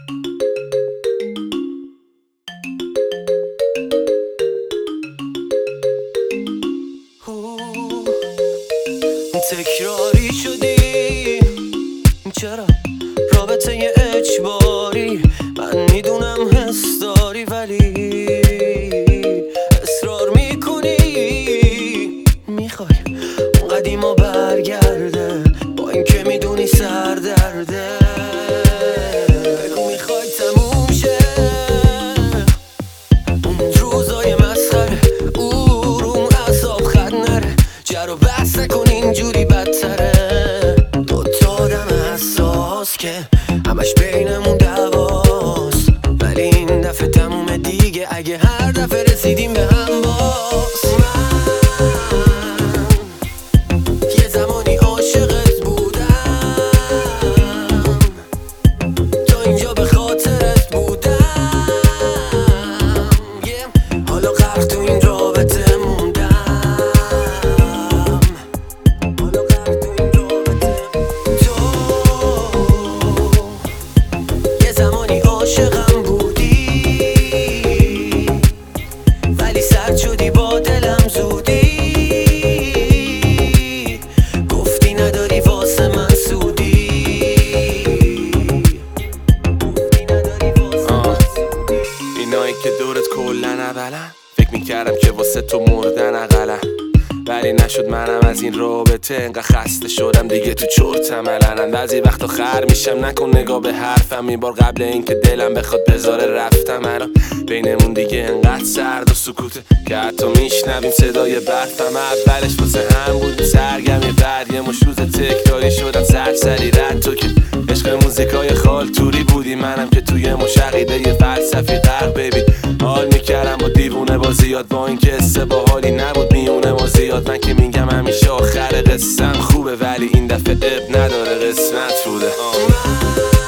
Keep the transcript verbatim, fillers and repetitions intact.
تکراری شدی چرا رابطه یه اجباری؟ من میدونم حس داری ولی اصرار میکنی، میخوای اون قدیما برگرده با اینکه میدونی سر درده. بگو میخوای تموم شه اون روزای مسخره، اون اعصاب خط نره، جر و بحث نکن اینجوری بدتره. دوتا آدم حساس که همش بینمون دعواست، ولی این دفعه تموم دیگه اگه هر دفعه رسیدیم به هم باز. من یه زمانی عاشقت بودم، تا اینجا به خاطرت بودم، yeah. حالا غرق تو این رابطه موندم، حالا غرق تو این رابطه. تو یه زمانی عاشقم بودی، ولی سرد شدی با دلم زودی، گفتی نداری واسه من سودی، گفتی نداری واسه من سودی. اینایی که دورت کلن اولن فکر میکردم که واسه تو مردن اقلن، ولی نشد. منم از این رابطه انقدر خسته شدم دیگه تو چرتم علنن. بعضی وقتا خر میشم نکن نگاه به حرفم، این بار قبل اینکه دلم بخواد بذاره رفتم. الان بینمون دیگه انقدر سرد و سکوته که حتی میشنویم صدای برفم. اولش واسه هم بودیم سرگرمی، بعد یه مش روز تکراری شدن سرسری رد. تو که عشق موزیکای خالتوری بودی، منم که توی مش عقیده یه فلسفی غرق. ببین حال میکردم با دیوونه بازی یاد، با این که حسه باحالی نبود میونه ما زیاد. من که میگم همیشه آخر قصم خوبه، ولی این دفعه اب نداره قسمت بوده.